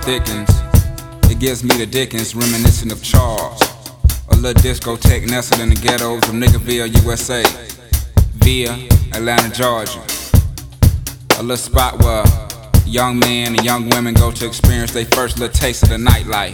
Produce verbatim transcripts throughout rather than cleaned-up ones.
thickens. It gives me the Dickens, reminiscent of Charles. A little discotheque nestled in the ghettos of Niggerville, U S A, via Atlanta, Georgia. A little spot where young men and young women go to experience their first little taste of the nightlife.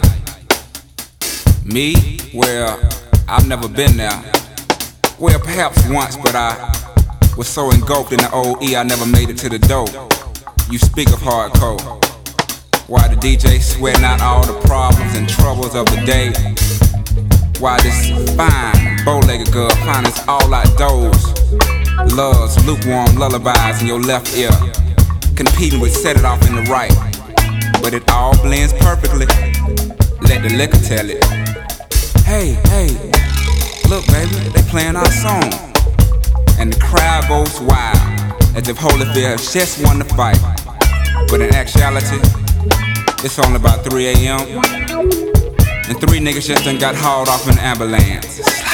Me? Well, I've never been there. Well, perhaps once, but I was so engulfed in the old E I never made it to the door. You speak of hardcore. Why the D J sweating out all the problems and troubles of the day? Why this fine, bow-legged girl finds us all outdoors, loves lukewarm lullabies in your left ear, competing with Set It Off in the right. But it all blends perfectly. Let the liquor tell it. Hey, hey, look baby, they playing our song. And the crowd goes wild, as if Holyfield has just won the fight. But in actuality, it's only about three a m and three niggas just done got hauled off in an ambulance.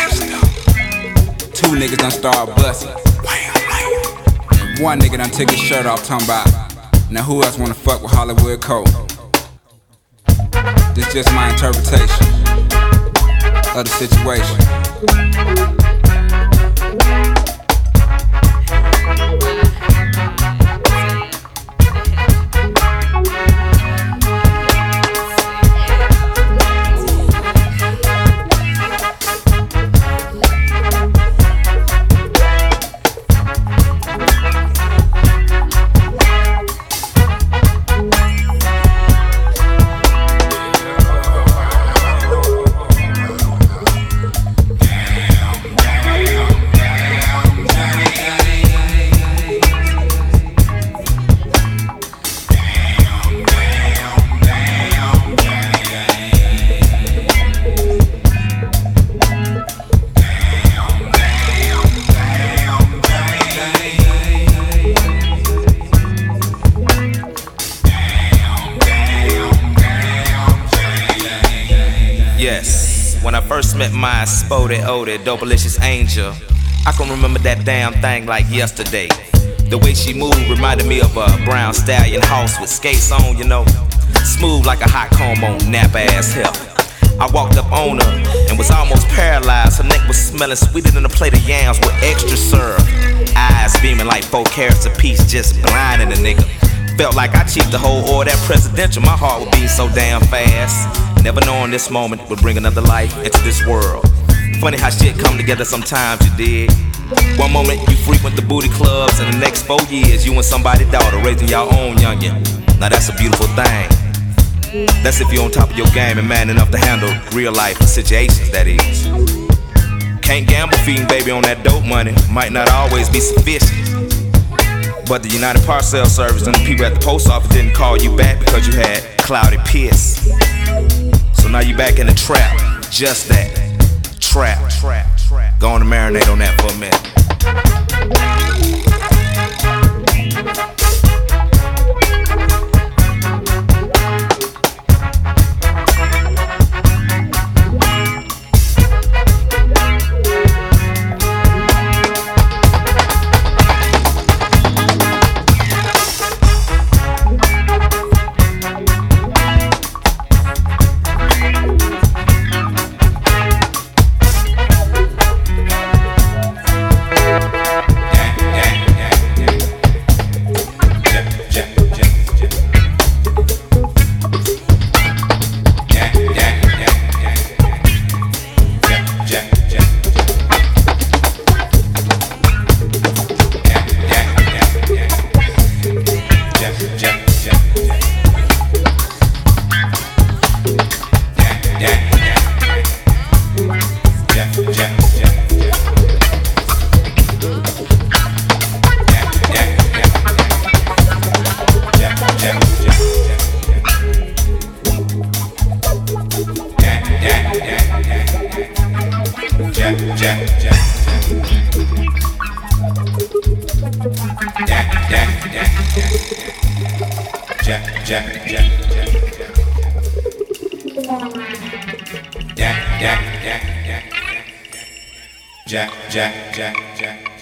Two niggas done started busting. And one nigga done took his shirt off, talking about, now who else wanna fuck with Hollywood Cole? This just my interpretation of the situation. Yes, when I first met my spotted, oded, dopalicious angel, I can remember that damn thing like yesterday. The way she moved reminded me of a brown stallion horse with skates on, you know, smooth like a hot comb on nap ass hell. I walked up on her and was almost paralyzed. Her neck was smelling sweeter than a plate of yams with extra syrup. Eyes beaming like four carats apiece, just blinding a nigga. Felt like I cheaped the whole order that presidential. My heart would beat so damn fast. Never knowing this moment would bring another life into this world. Funny how shit come together sometimes, you dig. One moment you frequent the booty clubs, and the next four years you and somebody's daughter raising your own youngin'. Now that's a beautiful thing. That's if you're on top of your game and man enough to handle real life situations, that is. Can't gamble feeding baby on that dope money, might not always be sufficient. But the United Parcel Service and the people at the post office didn't call you back because you had cloudy piss. So now you back in the trap, just that, trap. Go on and marinate on that for a minute. Jack, Jack, Jack.